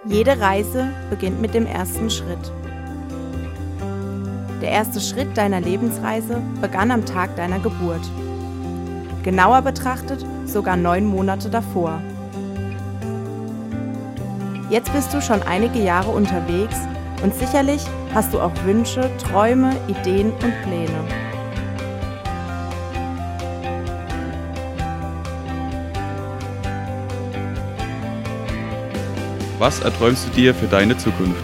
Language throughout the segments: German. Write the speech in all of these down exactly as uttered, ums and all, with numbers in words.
Jede Reise beginnt mit dem ersten Schritt. Der erste Schritt deiner Lebensreise begann am Tag deiner Geburt. Genauer betrachtet sogar neun Monate davor. Jetzt bist du schon einige Jahre unterwegs und sicherlich hast du auch Wünsche, Träume, Ideen und Pläne. Was erträumst du dir für deine Zukunft?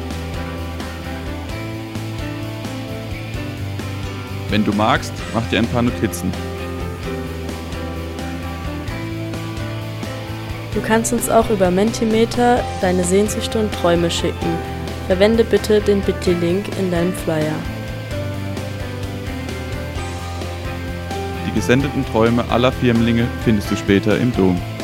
Wenn du magst, mach dir ein paar Notizen. Du kannst uns auch über Mentimeter deine Sehnsüchte und Träume schicken. Verwende bitte den Bitly-Link in deinem Flyer. Die gesendeten Träume aller Firmlinge findest du später im Dom.